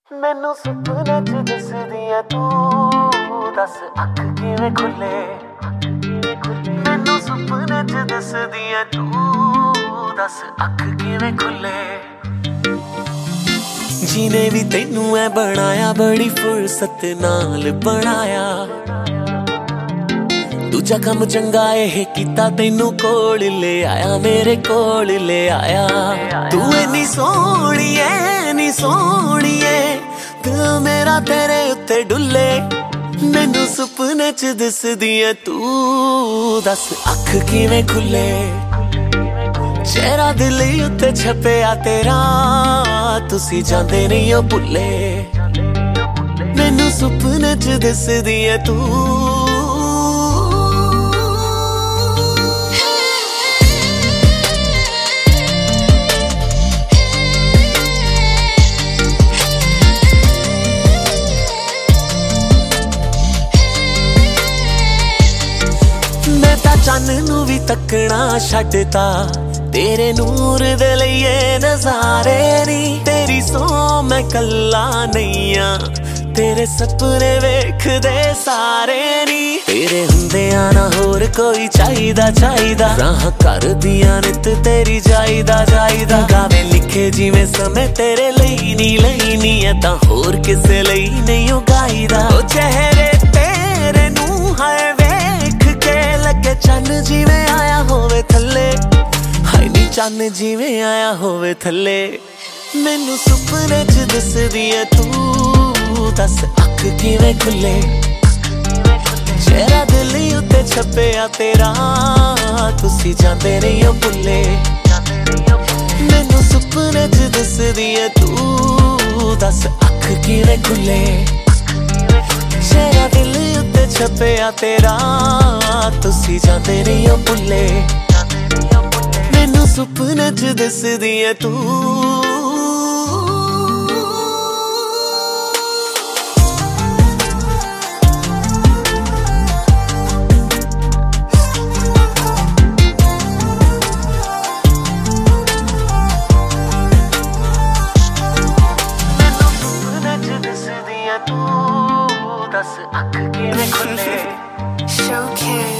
ਮੈਨੂੰ ਸੁਪਨੇ ਚ ਦਿਸਦੀ ਐ ਤੂੰ, ਦੱਸ ਅੱਖ ਕਿਵੇਂ ਖੁੱਲੇ। ਮੈਨੂੰ ਸੁਪਨੇ ਚ ਦਿਸਦੀ ਐ ਤੂੰ, ਦੱਸ ਅੱਖ ਕਿਵੇਂ ਖੁੱਲੇ। ਜੀਨੇ ਵੀ ਤੈਨੂੰ ਐ ਬਣਾਇਆ, ਬੜੀ ਫੁਰਸਤ ਨਾਲ ਬਣਾਇਆ। ਦੂਜਾ ਕੰਮ ਚੰਗਾ ਇਹ ਕੀਤਾ, ਤੈਨੂੰ ਕੋਲ ਲੈ ਆਇਆ, ਮੇਰੇ ਕੋਲ ਲੈ ਆਇਆ। ਤੂੰ ਇੰਨੀ ਸੋਹਣੀ ਐ, ਨੀ ਸੋਹਣੀਏ, ਦਿਲ ਮੇਰਾ ਤੇਰੇ ਉੱਤੇ ਡੁੱਲੇ। ਮੈਨੂੰ ਸੁਪਨੇ ਚ ਦਿਸਦੀ ਐ ਤੂੰ, ਦੱਸ ਅੱਖ ਕਿਵੇਂ ਖੁੱਲੇ। ਚਿਹਰਾ ਦਿਲ ਉੱਤੇ ਛਪਿਆ ਤੇਰਾ, ਤੁਸੀਂ ਜਾਂਦੇ ਨਹੀਂ ਹੋ ਭੁੱਲੇ। ਮੈਨੂੰ ਸੁਪਨੇ ਚ ਦਿਸਦੀ ਐ ਤੂੰ। ਚੰਨ ਨੂੰ ਵੀ ਤੱਕਣਾ ਛੱਡਤਾ, ਤੇਰੇ ਨੂਰ ਦੇ ਲਈਏ ਨਜ਼ਾਰੇ ਨੀ। ਤੇਰੀ ਸੋ ਮੈਂ ਕੱਲਾ ਨਹੀਂ ਆ, ਤੇਰੇ ਸੁਪਨੇ ਵੇਖਦੇ ਸਾਰੇ ਨੀ। ਤੇਰੇ ਹੁੰਦਿਆਂ ਨਾ ਹੋਰ ਕੋਈ ਚਾਹੀਦਾ ਚਾਹੀਦਾ, ਰਾਹਾਂ ਕਰਦੀਆਂ ਨਿਤ ਤੇਰੀ ਜਾਈਦਾ ਜਾਈਦਾ। ਗਾਵੇ ਲਿਖੇ ਜਿਵੇਂ ਸਮੇਂ ਤੇਰੇ ਲਈ ਨੀ ਏਦਾਂ ਹੋਰ ਕਿਸੇ ਲਈ ਨਹੀਂ ਉਹ ਗਾਈਦਾ। ਉਹ ਚਿਹਰੇ ਤੇਰੇ ਨੂੰ ਹੈ ਵੇਖ ਕੇ ਲੱਗੇ ਚੰਨ ਜਿਵੇਂ ਆਇਆ ਹੋਵੇ ਥੱਲੇ। ਹਾਏ ਨੀ ਚੰਨ ਜਿਵੇਂ ਆਇਆ ਹੋਵੇ ਥੱਲੇ। ਮੈਨੂੰ ਸੁਪਨੇ ਚ ਦਿਸਦੀ ਐ ਤੂੰ, ਦੱਸ ਅੱਖ ਕਿਵੇਂ ਖੁੱਲੇ। ਚਿਹਰਾ ਦਿਲ ਉੱਤੇ ਛਪਿਆ ਤੇਰਾ, ਤੁਸੀਂ ਜਾਂਦੇ ਨਹੀਂ ਹੋ ਭੁੱਲੇ। ਮੈਨੂੰ ਸੁਪਨੇ ਚ ਦਿਸਦੀ ਐ ਤੂੰ, ਦੱਸ ਅੱਖ ਕਿਵੇਂ ਖੁੱਲੇ। ਚਿਹਰਾ ਦਿਲ ਉੱਤੇ ਛਪਿਆ ਤੇਰਾ, ਤੁਸੀਂ ਜਾਂਦੇ ਨਹੀਂ ਹੋ ਭੁੱਲੇ। ਮੈਨੂੰ ਸੁਪਨੇ ਚ ਦਿਸਦੀ ਐ ਤੂੰ। ਦੱਸ ਅੱਖ ਕਿਵੇਂ ਖੁੱਲੇ।